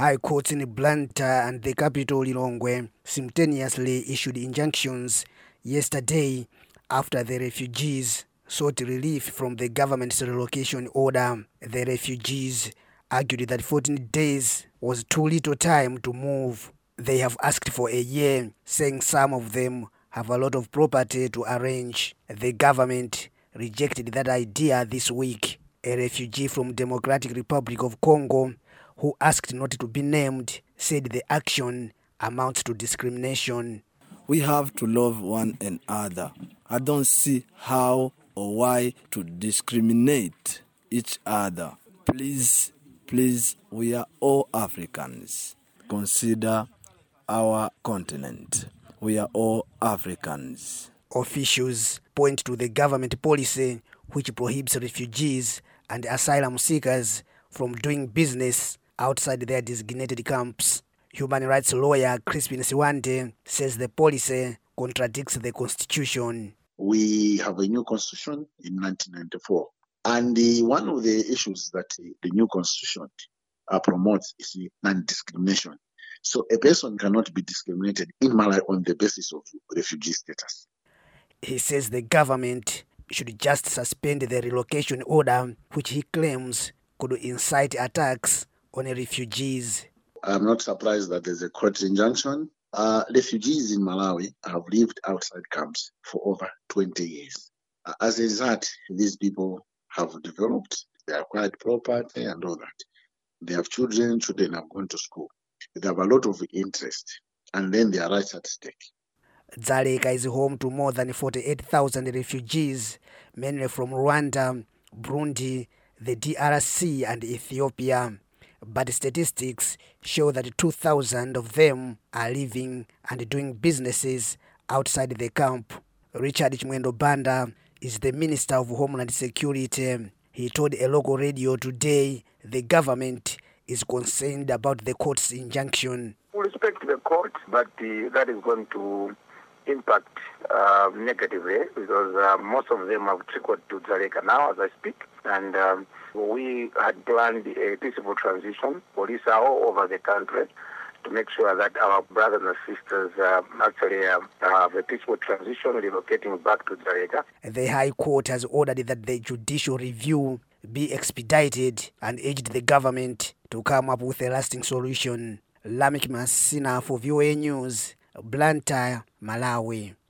High courts in Blantyre and the capital Lilongwe simultaneously issued injunctions yesterday after the refugees sought relief from the government's relocation order. The refugees argued that 14 days was too little time to move. They have asked for a year, saying some of them have a lot of property to arrange. The government rejected that idea this week. A refugee from Democratic Republic of Congo, who asked not to be named, said the action amounts to discrimination. We have to love one another. I don't see how or why to discriminate each other. Please, we are all Africans. Consider our continent. We are all Africans. Officials point to the government policy which prohibits refugees and asylum seekers from doing business outside their designated camps. Human rights lawyer Crispin Siwande says the policy contradicts the constitution. We have a new constitution in 1994, and one of the issues that the new constitution promotes is non-discrimination. So a person cannot be discriminated in Malawi on the basis of refugee status. He says the government should just suspend the relocation order, which he claims could incite attacks on refugees. I'm not surprised that there's a court injunction. Refugees in Malawi have lived outside camps for over 20 years. As a result, these people have developed, they acquired property and all that. They have children have gone to school. They have a lot of interest, and then their rights at stake. Dzaleka is home to more than 48,000 refugees, mainly from Rwanda, Burundi, the DRC, and Ethiopia. But statistics show that 2,000 of them are living and doing businesses outside the camp. Richard Chimwendo Banda is the Minister of Homeland Security. He told a local radio today the government is concerned about the court's injunction. We respect the court, but that is going to impact negatively because most of them have trickled to Dzaleka now as I speak. And we had planned a peaceful transition. Police are all over the country to make sure that our brothers and sisters actually have a peaceful transition, relocating back to Dzaleka. The High Court has ordered that the judicial review be expedited and urged the government to come up with a lasting solution. Lamik Masina for VOA News, Blantyre, Malawi.